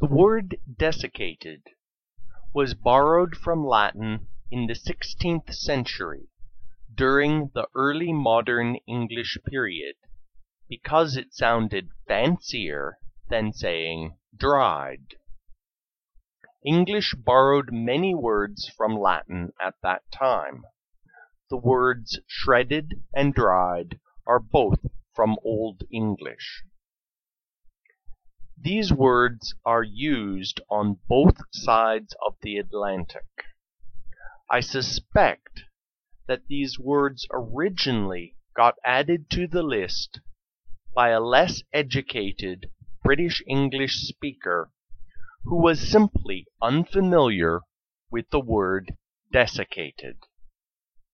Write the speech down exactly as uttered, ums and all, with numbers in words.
The word desiccated was borrowed from Latin in the sixteenth century, during the early modern English period, because it sounded fancier than saying dried. English borrowed many words from Latin at that time. The words shredded and dried are both from Old English. These words are used on both sides of the Atlantic. I suspect that these words originally got added to the list by a less educated British English speaker who was simply unfamiliar with the word desiccated.